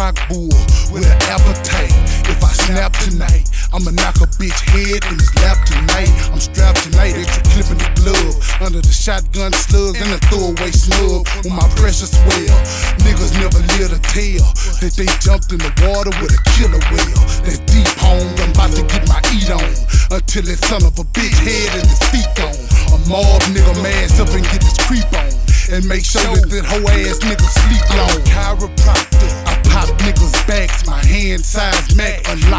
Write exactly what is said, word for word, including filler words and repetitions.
crock bull with an appetite. If I snap tonight, I'ma knock a bitch head in his lap tonight. I'm strapped tonight, extra clip in the glove, under the shotgun slugs and the throwaway snub. When my pressure swell, niggas never live to tell that they jumped in the water with a killer whale. That's deep home, I'm about to get my eat on, until that son of a bitch head and his feet gone. A mob nigga mask up and get his creep on, and make sure that that hoe ass nigga sleep long. Chiropractor, I pop niggas backs, my hand size Mac unlock